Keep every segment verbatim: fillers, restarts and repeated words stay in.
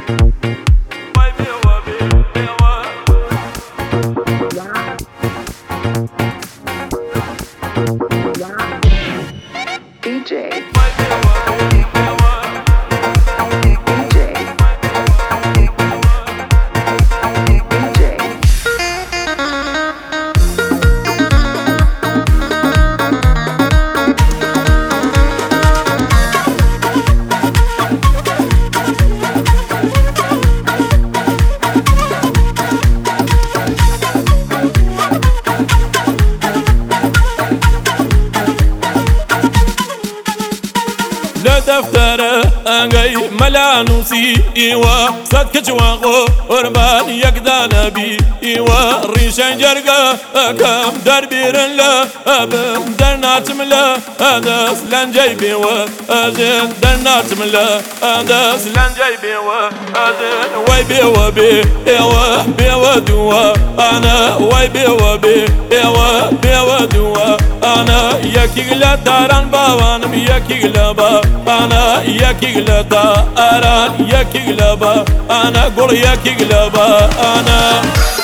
D J. دفتر انگی ملانوسی ایوا صد کچواقو قربان یک دانبی ایوا ریشن جرگا کم در بیرن لا ابم در ناتم لا دست لنجی بیوا ازن در ناتم لا دست لنجی بیوا ازن وای بیوا بی ایوا بیوا دوا انا وای بیوا بی ایوا بیوا دوا انا یکی لداران باوانم یکی لبا أنا ياكي غلبا أران ياكي غلبا أنا قول ياكي غلبا أنا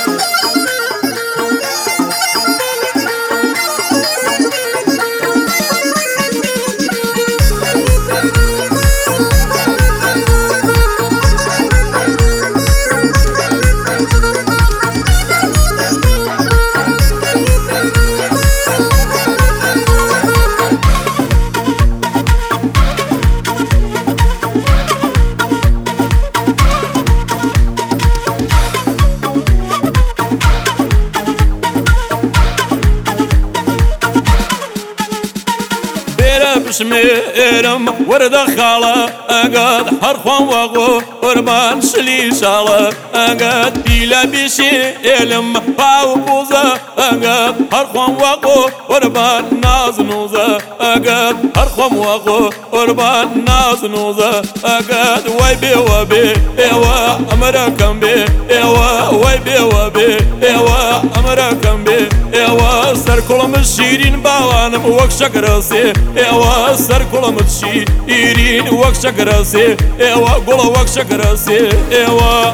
بشميرم ورد خالة أقاد حرخوان وغو قربان شلي شالة أقاد بيلا بشيلم باو بوزة أقاد حرخوان وغو قربان ناز نوزة أقاد حرخوان وغو قربان ناز نوزة أقاد واي بي وبي إيوا أمريكان بي إيوا واي بي وبي إيوا أمريكان بي إيوا سر كلهم الشيرين باوانم وكشك راسي إيوا سر كلهم الشيرين وكشك راسي إيوا قولوا وكشك راسي إيوا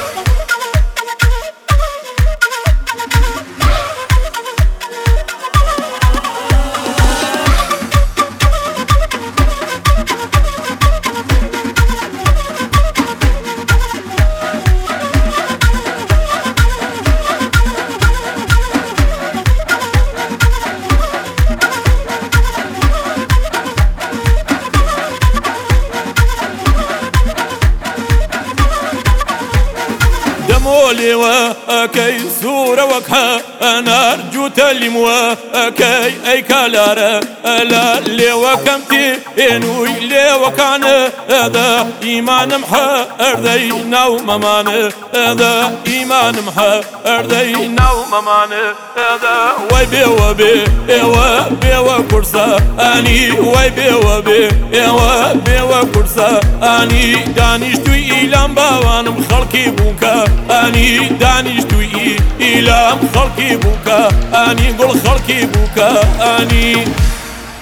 مولي وكي سورة وكها أنا أرجو تلم وكي أي كالارة لا لي وكمتي إنوي لي وكان هذا إيمان محا أردينا وممان هذا إيمان محا أردينا وممان هذا واي بي وبي إيوا بي وكرسا أني واي بي وبي إيوا بي وكرسا أني دانش توي إيلام باوانم خلقي بوكا أني دانش توي إيلام خلقي بوكا أني قول خلقي بوكا أني